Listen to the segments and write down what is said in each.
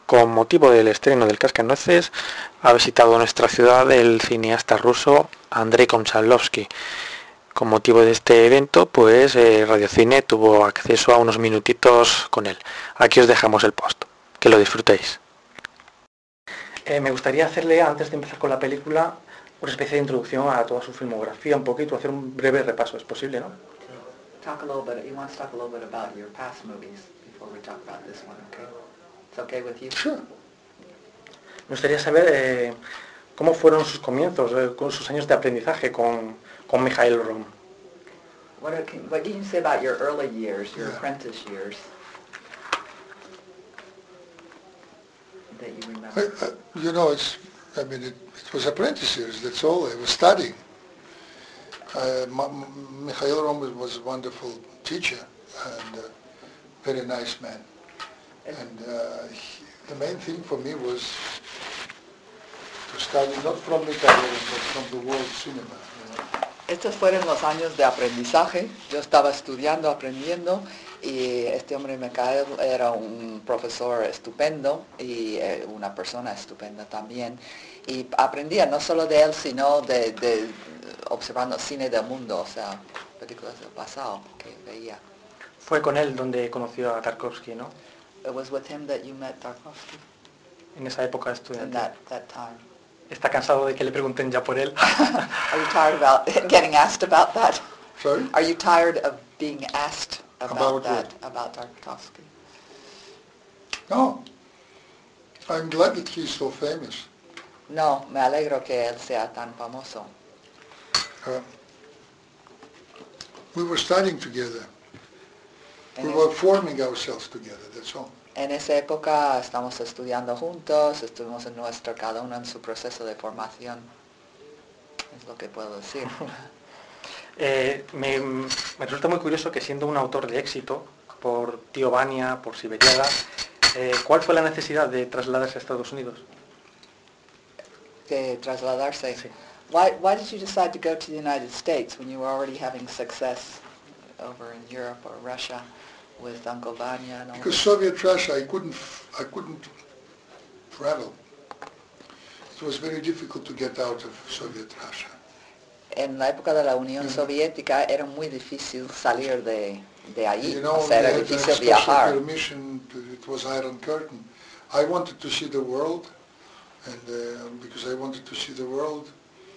Con motivo del estreno del Cascanueces, ha visitado nuestra ciudad el cineasta ruso Andrei Konchalovsky. Con motivo de este evento, pues Radio Cine tuvo acceso a unos minutitos con él. Aquí os dejamos el post. Que lo disfrutéis. Me gustaría hacerle, antes de empezar con la película, una especie de introducción a toda su filmografía, un poquito, hacer un breve repaso, ¿es posible, no? Talk a little bit. You want to talk a little bit about your past movies before we talk about this one, okay? It's okay with you? Sure. Me gustaría saber cómo fueron sus comienzos, con sus años de aprendizaje con Mikhail Rom. What can you say about your early years, your apprentice years, that you remember? You know, it was apprentice years, that's all. I was studying. Mikhail Rom was a wonderful teacher and a very nice man. And the main thing for me was to study not from Mikhail Rom, but from the world cinema. You know? Estos fueron los años de aprendizaje. Yo estaba estudiando, aprendiendo, y este hombre Mikhail era un profesor estupendo y una persona estupenda también. Y aprendía no solo de él, sino de observando cine del mundo, o sea, películas del pasado que veía. Fue con él donde conoció a Tarkovsky, ¿no? It was with him that you met Tarkovsky? En esa época In estudiantil. that time. ¿Está cansado de que le pregunten ya por él? Are you tired about getting asked about that? Sorry? Are you tired of being asked about About that, what? about Tarkovsky? No. I'm glad that he's so famous. No, me alegro que él sea tan famoso. We were studying together. En, We were forming ourselves together, that's all. en esa época estamos estudiando juntos, estuvimos cada uno en su proceso de formación. Es lo que puedo decir. Me resulta muy curioso que siendo un autor de éxito, por Tío Vania, por Siberiada, ¿cuál fue la necesidad de trasladarse a Estados Unidos? De trasladarse. Sí. Why did you decide to go to the United States when you were already having success over in Europe or Russia with Uncle Vanya and all Because that? Soviet Russia, I couldn't travel. It was very difficult to get out of Soviet Russia. En la época de la Unión Soviética era muy difícil salir de allí, You know, o sea, they era had a difícil special viajar. permission, it was Iron Curtain. I wanted to see the world, and because I wanted to see the world,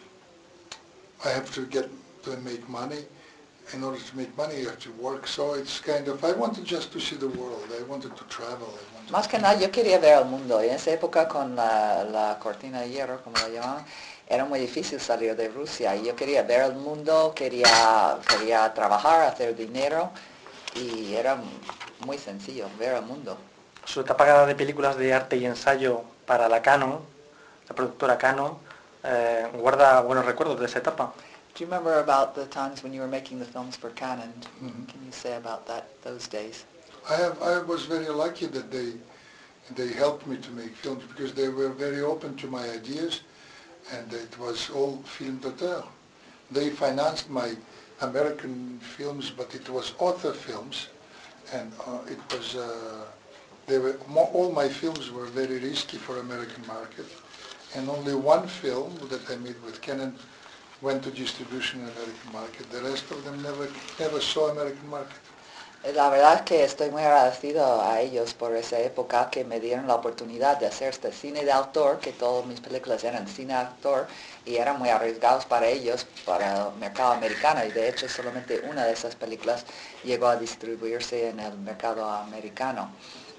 I have to make money. In order to make money, you have to work. So it's kind of, I wanted just to see the world. I wanted to travel. Más que nada yo quería ver el mundo, y en esa época con la cortina de hierro, como la llamaban, era muy difícil salir de Rusia, y yo quería ver el mundo, quería trabajar, hacer dinero, y era muy sencillo ver el mundo. Su etapa de películas de arte y ensayo para la Canon, la productora Canon, guarda buenos recuerdos de esa etapa. Do you remember about the times when you were making the films for Canon? Mhm. Can you say about those days? I was very lucky that they helped me to make films because they were very open to my ideas, and it was all film d'auteur. They financed my American films, but it was author films, and it was all my films were very risky for American market, and only one film that I made with Canon went to distribution in American market. The rest of them never saw American market. La verdad es que estoy muy agradecido a ellos por esa época que me dieron la oportunidad de hacer este cine de autor, que todas mis películas eran cine de autor y eran muy arriesgados para ellos, para el mercado americano, y de hecho solamente una de esas películas llegó a distribuirse en el mercado americano.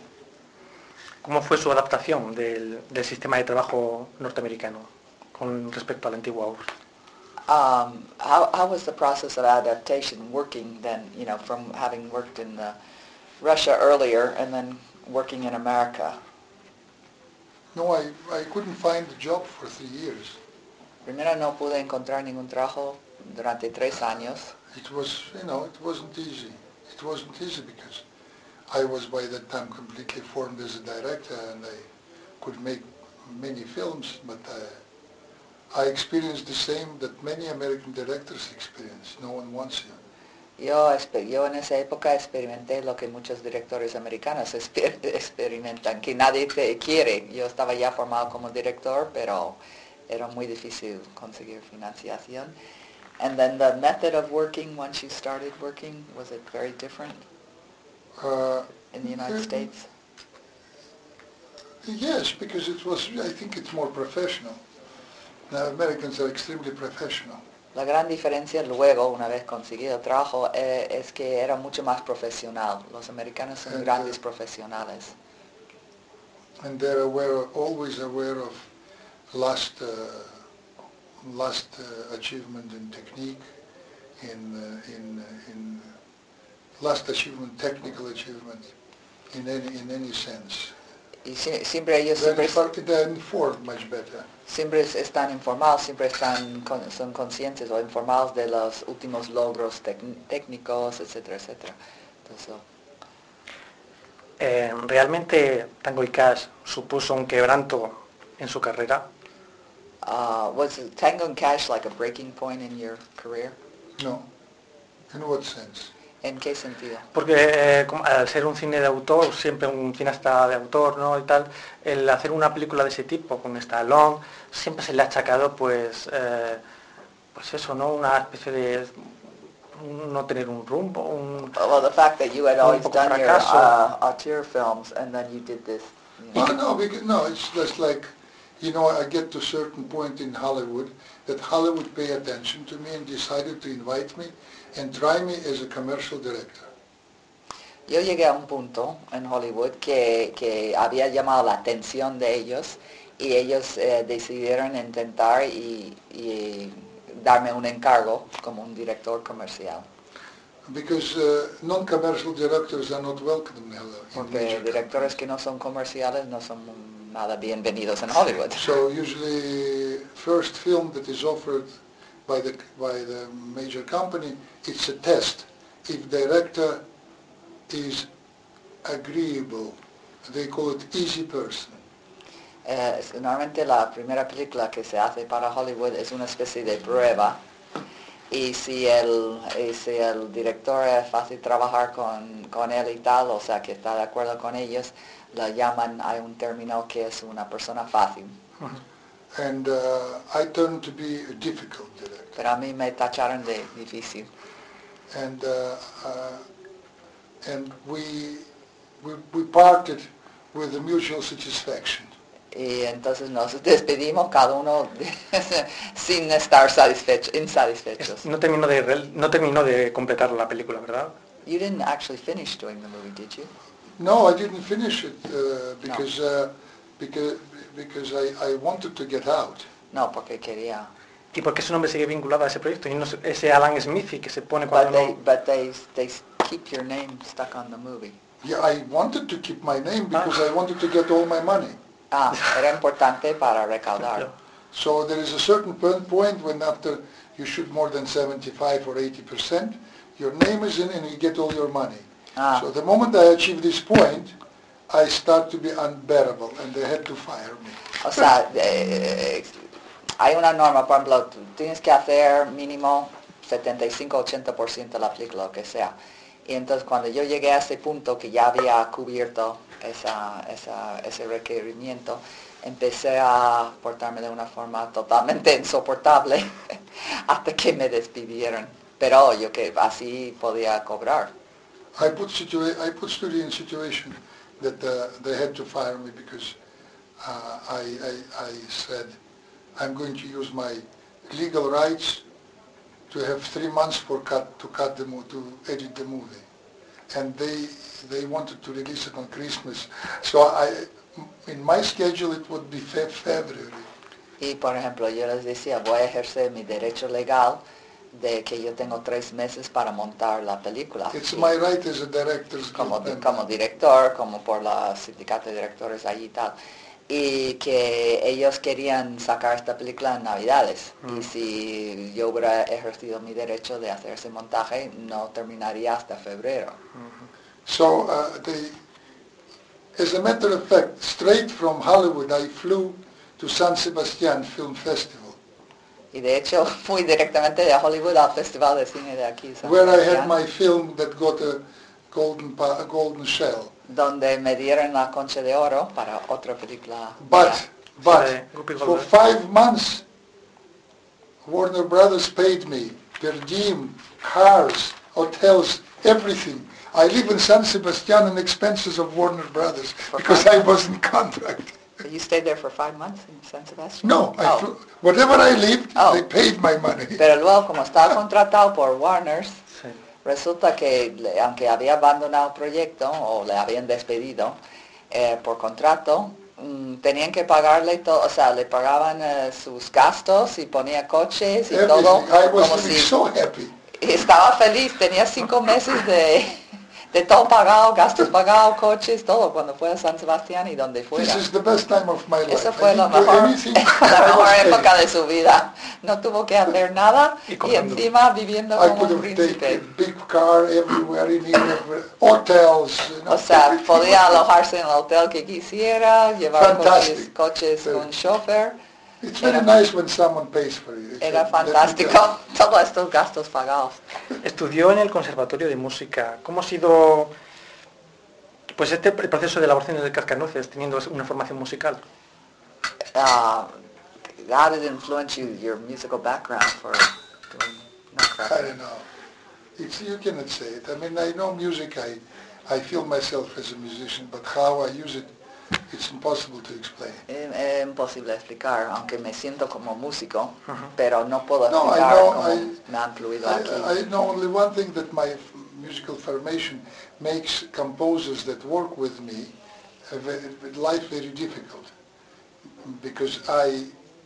¿Cómo fue su adaptación del sistema de trabajo norteamericano con respecto a la antigua URSS? How was the process of adaptation working then, you know, from having worked in Russia earlier and then working in America? No, I couldn't find a job for 3 years. Primero no pude encontrar ningún trabajo durante 3 años. It was, it wasn't easy. It wasn't easy because I was by that time completely formed as a director and I could make many films, but I experienced the same that many American directors experience. No one wants you. Yo en esa época experimenté lo que muchos directores americanos experimentan, que nadie te quiere. Yo estaba ya formado como director, pero era muy difícil conseguir financiación. And then the method of working, once you started working, was it very different in the United States? Yes, because it was, I think it's more professional. Now Americans are extremely professional. La gran diferencia luego, una vez conseguido trabajo, es que era mucho más profesional. Los americanos son grandes profesionales. And they're always aware of last achievement in technique, in last achievement, technical achievement, in any sense. Y siempre ellos They're informed much better. Siempre están informados, siempre son conscientes o informados de los últimos logros técnicos, etcétera, etcétera. Entonces, ¿realmente Tango y Cash supuso un quebranto en su carrera? was Tango and Cash like a breaking point in your career? No. In what sense? ¿En qué sentido? Porque al ser un cine de autor, siempre un cineasta de autor, ¿no? Y tal, el hacer una película de ese tipo, con Stallone, siempre se le ha achacado, pues eso, ¿no? Una especie de no tener un rumbo, Well, the fact that you had always poco done your fracaso. auteur films and then you did this. You know. No, it's just like, I get to a certain point in Hollywood that Hollywood paid attention to me and decided to invite me and try me as a commercial director. Yo llegué a un punto en Hollywood que había llamado la atención de ellos y ellos decidieron intentar y darme un encargo como un director comercial. Because non-commercial directors are not welcome in Hollywood. Porque directores que no son comerciales no son nada bienvenidos en Hollywood. So usually first film that is offered by the major company, it's a test. If director is agreeable, they call it easy person. Normalmente la primera película que se hace para Hollywood es una especie de prueba y si el director es fácil trabajar con él y tal, o sea que está de acuerdo con ellos, la llaman, hay un término que es una persona fácil. And I turned to be a difficult director. Pero a mí me tacharon de difícil. And we parted with a mutual satisfaction. Y entonces nos despedimos cada uno sin estar insatisfechos. No terminó de completar la película, ¿verdad? You didn't actually finish doing the movie, did you? No, I didn't finish it because I wanted to get out. No, porque quería. ¿Y por qué su nombre sigue vinculado a ese proyecto? Y no ese Alan Smith que se pone cuando But they keep your name stuck on the movie. Yeah, I wanted to keep my name because I wanted to get all my money. Era importante para recaudar. So there is a certain point when after you shoot more than 75 or 80%, your name is in and you get all your money. So the moment I achieve this point, I start to be unbearable and they had to fire me. O sea, hay una norma, por ejemplo, tú tienes que hacer mínimo 75-80% de la película, lo que sea. Y entonces cuando yo llegué a ese punto que ya había cubierto ese requerimiento, empecé a portarme de una forma totalmente insoportable hasta que me despidieron. Pero yo que así podía cobrar. I put studio in situation that they had to fire me because I said I'm going to use my legal rights to have 3 months to edit the movie, and they wanted to release it on Christmas. So in my schedule it would be February. Y por ejemplo yo les decía, voy a ejercer mi derecho legal de que yo tengo 3 meses para montar la película. It's my right as a director. Como director, como por la sindicato de directores allí y tal. Y que ellos querían sacar esta película en Navidades. Y si yo hubiera ejercido mi derecho de hacer ese montaje, no terminaría hasta febrero. So as a matter of fact, straight from Hollywood I flew to San Sebastian Film Festival Y de hecho fui directamente de Hollywood al Festival de Cine de aquí, San where I had Sebastián, my film that got a golden shell. donde me dieron la Concha de Oro para otra película But, mía. but Sí, Guppy for Goldberg. 5 months, Warner Brothers paid me per diem, cars, hotels, everything. I live in San Sebastian on expenses of Warner Brothers because I was in contract. You stayed there for 5 months in San Sebastián? No, Oh. whatever I lived, Oh. they paid my money. Pero luego, como estaba contratado por Warner, Sí. resulta que aunque había abandonado el proyecto o le habían despedido por contrato, tenían que pagarle todo, o sea, le pagaban sus gastos y ponía coches y todo. Everything. I was Como feeling si so happy. y estaba feliz, tenía 5 meses de todo pagado, gastos pagados, coches, todo, cuando fue a San Sebastián y donde This fuera. is the best time of my life. Eso fue I la didn't do mejor, anything. la I mejor was paid. época de su vida. No tuvo que hacer nada Y y comiendo. encima viviendo I como could un have príncipe. taken big car everywhere in Europe, hotels, you know, O sea, everything podía was- alojarse en el hotel que quisiera, llevar Fantastic. coches Sí. con chofer. It's very Era- nice when someone pays for it. Era Let me tell you. fantástico, todos estos gastos pagados. Estudió en el Conservatorio de Música. ¿Cómo ha sido pues el proceso de elaboración del Cascanueces teniendo una formación musical? How did it influence you, your musical background for doing I Nutcracker? don't know. You cannot say it. I mean, I know music. I feel myself as a musician, but how I use it, it's impossible to explain. Es imposible explicar, aunque me siento como músico, pero no puedo No, I explicar know. cómo me ha influido aquí. I know only one thing, that my musical formation makes composers that work with me life very difficult, because I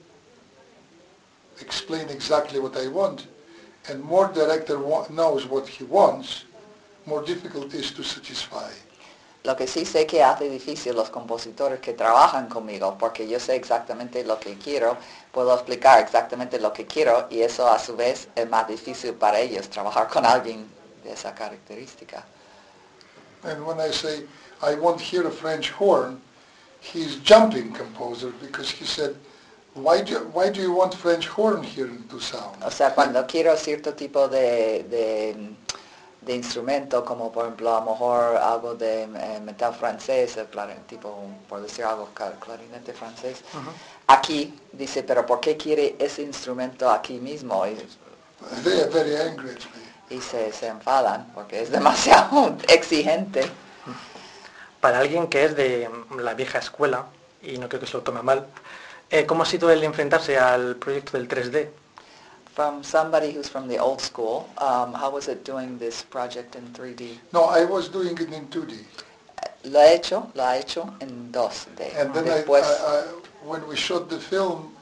explain exactly what I want, and more director knows what he wants, more difficult is to satisfy. Lo que sí sé que hace difícil los compositores que trabajan conmigo, porque yo sé exactamente lo que quiero, puedo explicar exactamente lo que quiero y eso a su vez es más difícil para ellos trabajar con alguien de esa característica. And when I say, I want here a French horn, he's jumping composer, because he said, why do you want French horn here to sound? O sea, cuando quiero cierto tipo de instrumento, como por ejemplo a lo mejor algo de metal francés, tipo, por decir algo, clarinete francés, aquí dice, pero ¿por qué quiere ese instrumento aquí mismo? They are very angry at me. Y se enfadan porque es demasiado exigente. Para alguien que es de la vieja escuela, y no creo que se lo tome mal, ¿cómo ha sido el enfrentarse al proyecto del 3D? From somebody who's from the old school, how was it doing this project in 3D? No, I was doing it in 2D. Lo ha hecho en 2D. And then Después, when we shot the film,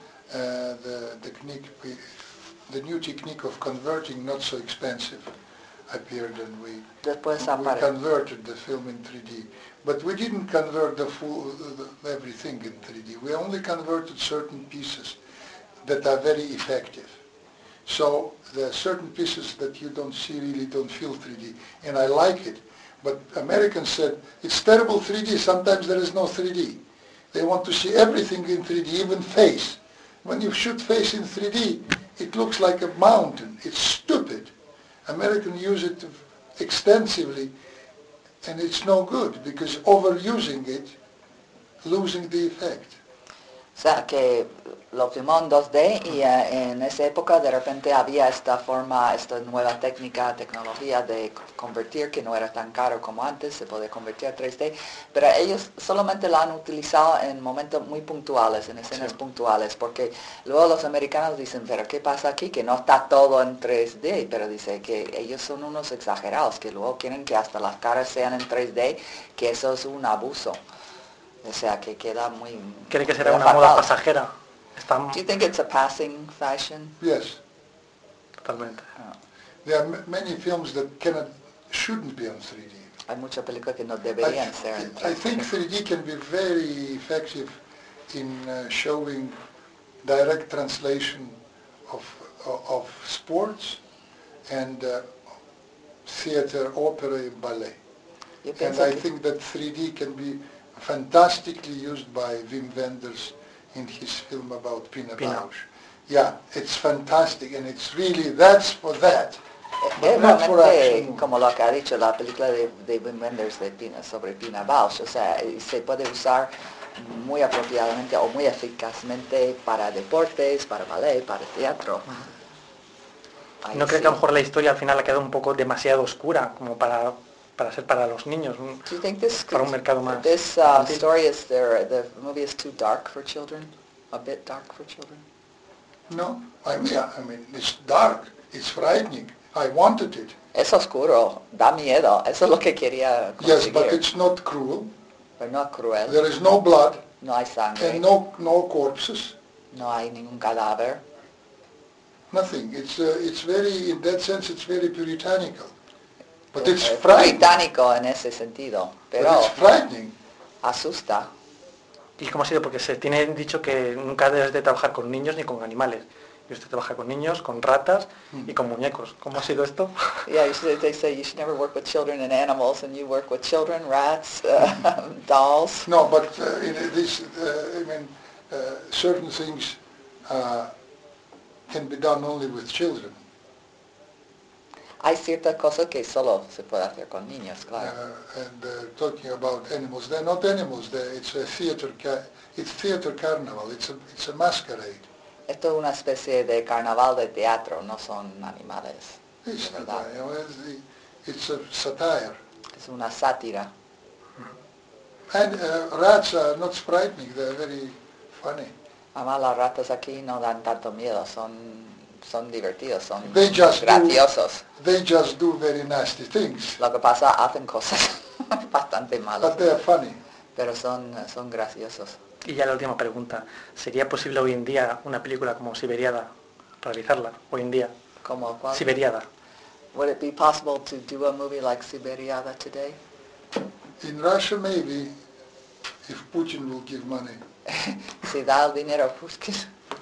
the new technique of converting, not so expensive, appeared, and we después converted the film in 3D. But we didn't convert everything in 3D. We only converted certain pieces that are very effective. So there are certain pieces that you don't see, really don't feel 3D, and I like it. But Americans said, it's terrible 3D, sometimes there is no 3D. They want to see everything in 3D, even face. When you shoot face in 3D, it looks like a mountain. It's stupid. Americans use it extensively, and it's no good, because overusing it, losing the effect. o sea, que lo filmó en 2D y en esa época de repente había esta forma, esta nueva tecnología de convertir que no era tan caro como antes, se podía convertir a 3D, pero ellos solamente la han utilizado en momentos muy puntuales, en escenas puntuales, porque luego los americanos dicen, pero ¿qué pasa aquí? Que no está todo en 3D, pero dice que ellos son unos exagerados, que luego quieren que hasta las caras sean en 3D, que eso es un abuso. O sea, que queda muy... ¿Cree que será queda una moda fatal. pasajera? Está Do you think it's a passing fashion? Yes. totalmente. There are many films that shouldn't be on 3D. Hay muchas películas que no deberían ser en I think 3D can be very effective in showing direct translation of sports and theater, opera, and ballet. Yo And pienso I que, think that 3D can be fantastically used by Wim Wenders in his film about Pina Pina. Bausch. Yeah, it's fantastic, and it's really, that's for that. But Es not for realmente, action. como lo que ha dicho la película de Wim Wenders sobre Pina Bausch, o sea, se puede usar muy apropiadamente o muy eficazmente para deportes, para ballet, para teatro. Ahí ¿No cree sí. que a lo mejor la historia al final ha quedado un poco demasiado oscura como para ser para los niños? Do you think this Para un mercado más this infantil? story is the movie is too dark for children? A bit dark for children? No, I mean, it's dark, it's frightening. I wanted it. Es oscuro, da miedo, eso es lo que quería Yes, conseguir. but it's not cruel. Pero no es cruel, There is no blood no hay sangre, and no corpses. no hay ningún cadáver. Nothing. It's very, in that sense, it's very puritanical. But it's Es frightening. británico en ese sentido, But pero it's frightening. asusta. ¿Y cómo ha sido? Porque se tiene dicho que nunca debes de trabajar con niños ni con animales. Y usted trabaja con niños, con ratas y con muñecos. ¿Cómo ha sido esto? Yeah, they say you should never work with children and animals, and you work with children, rats, dolls. No, but in this, I mean, certain things can be done only with children. Hay ciertas cosas que solo se puede hacer con niños, claro. And talking about animals, they're not animals. It's a theater. It's theater carnival. It's a masquerade. Esto es una especie de carnaval de teatro, no son animales, It's, de verdad. it's a satire. Es una sátira. And rats are not frightening. They're very funny. Además, las ratas aquí no dan tanto miedo, son divertidos, son They just graciosos. They just do very nasty things, Lo que pasa, hacen cosas bastante malas, but they're funny. pero son graciosos. Y ya la última pregunta. ¿Sería posible hoy en día una película como Siberiada realizarla? Hoy en día. ¿Cómo cuál? Siberiada. Would it be possible to do a movie like Siberiada today? In Russia, maybe, if Putin will give money. Si da el dinero, pues que...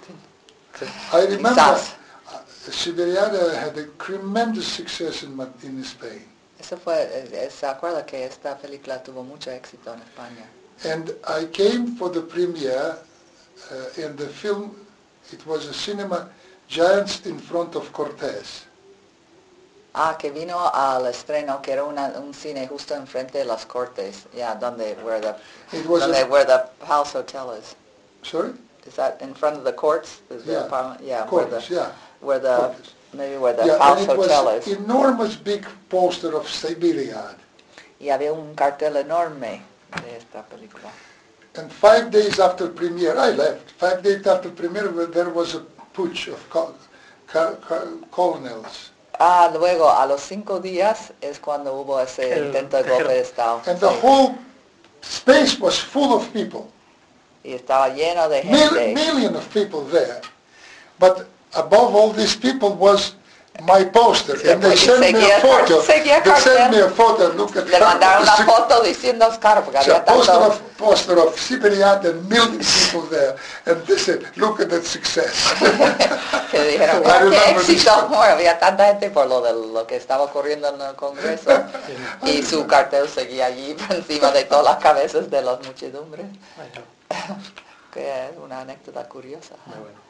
I remember Quizás. Siberiada had a tremendous success in Spain. Eso fue, se acuerda que esta película tuvo mucho éxito en España. And I came for the premiere, and the film, it was a cinema, Giants in Front of Cortez. Ah, que vino al estreno, que era un cine justo enfrente de las Cortes, where It was where the House Hotel is. Sorry? Is that in front of the courts? Is the Yeah, apartment? Yeah, Cortez, yeah. where the Cortez. maybe where the Yeah, House and it Hotel was is. enormous big poster of Siberiad. Y había un cartel enorme de esta película. And 5 days after premiere, I left. 5 days after premiere, there was a putsch of colonels. Ah, luego a los 5 días es cuando hubo ese intento de golpe de Estado. And the Sí. whole space was full of people. Y estaba lleno de gente. Million of people there. But above all these people was my poster. And they y sent me seguía a photo. seguía They sent cartel. me a photo. Look at Le mandaron una foto diciendo Oscar, porque So había tanto... poster of Siberiad and million people there. And they said, look at that success. que dijeron, I "Mira, qué remember this éxito". one. Bueno, había tanta gente por lo que estaba ocurriendo en el Congreso. Y su cartel seguía allí por encima de todas las cabezas de las muchedumbres. Bueno, Que es una anécdota curiosa. muy bueno.